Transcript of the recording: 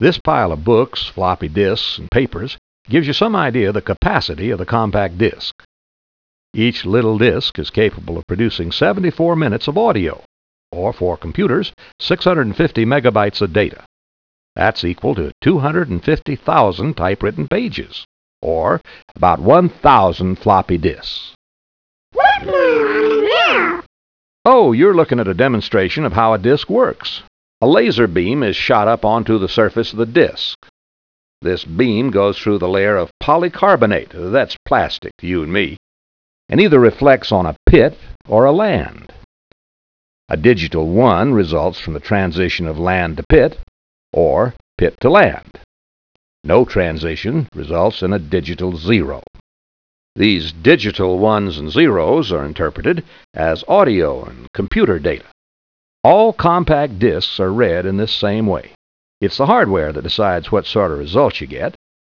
This pile of books, floppy disks, and papers gives you some idea of the capacity of the compact disc. Each little disc is capable of producing 74 minutes of audio, or for computers, 650 megabytes of data. That's equal to 250,000 typewritten pages, or about 1,000 floppy disks. What's going on now? Oh, you're looking at a demonstration of how a disc works. A laser beam is shot up onto the surface of the disc. This beam goes through the layer of polycarbonate, that's plastic to you and me, and either reflects on a pit or a land. A digital 1 results from the transition of land to pit, or pit to land. No transition results in a digital 0. These digital 1s and 0s are interpreted as audio and computer data. All compact discs are read in this same way. It's the hardware that decides what sort of results you get,